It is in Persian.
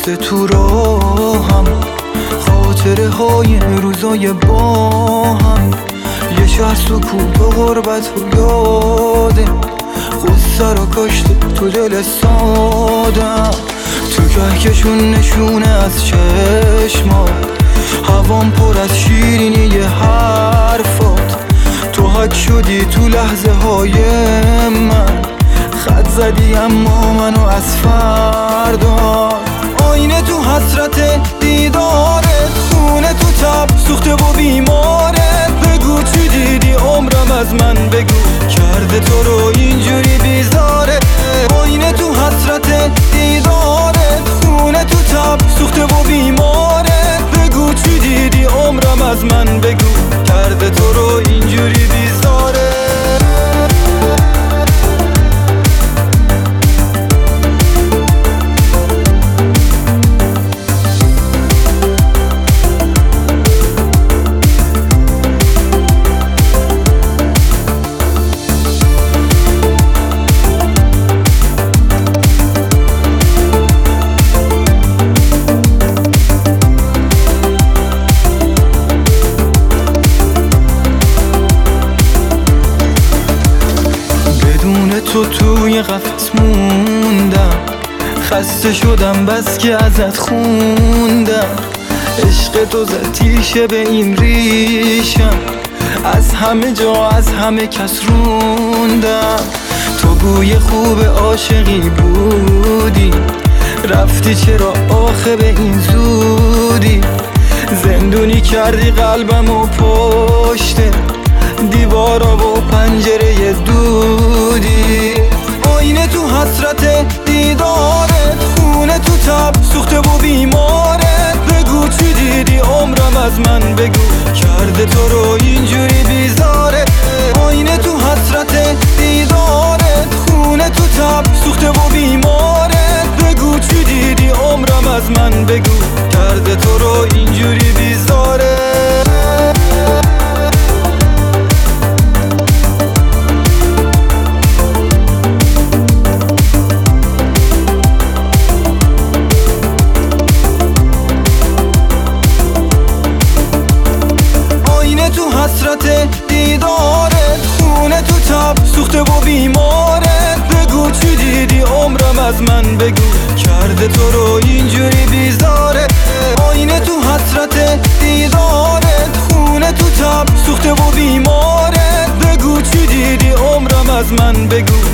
میفته تو راهم، خاطره های روزای با هم. یه شهر سکوت و غربت و یاده، غصه رو کاشته تو دل سادم. تو کهکشون نشونه از چشمات، هوام پر از شیرینی حرفات. تو حک شدی تو لحظه های من، خط زدی اما منو از فردا. آینه تو حسرت دیدارت، خونه تو تب سوخته و بیمارت. بگو چی دیدی عمرم از من بگو، کرده تو رو اینجوری بیزاره. آینه تو حسرت دیدارت، خونه تو تب سوخته و بیمارت. بگو چی دیدی عمرم از من بگو، کرده تو رو اینجوری بیزاره. تو توی قفس موندم، خسته شدم بس که ازت خوندم. عشق تو زد تیشه به این ریشم، از همه جا از همه کس روندم. تو بوی خوب عاشقی بودی، رفتی چرا آخه به این زودی. زندونی کردی قلبم و پشت دیوارا و پنجره دودی. آینه تو حسرت دیدارت، خونه تو تب سوخته و بیمارت. بگو چی دیدی عمرم از من بگو، کرده تو رو اینجوری بیزاره. آینه تو حسرت دیدارت، خونه تو تب سوخته و بیمارت. بگو چی دیدی عمرم از من بگو، کرده تو رو اینجوری بیزاره. تو حسرت دیدارت، خونه تو تب سوخته و بیمارت. بگو چی دیدی عمرم از من بگو، کرده تو رو اینجوری بیزاره. آینه تو حسرت دیدارت، خونه تو تب سوخته و بیمارت. بگو چی دیدی عمرم از من بگو،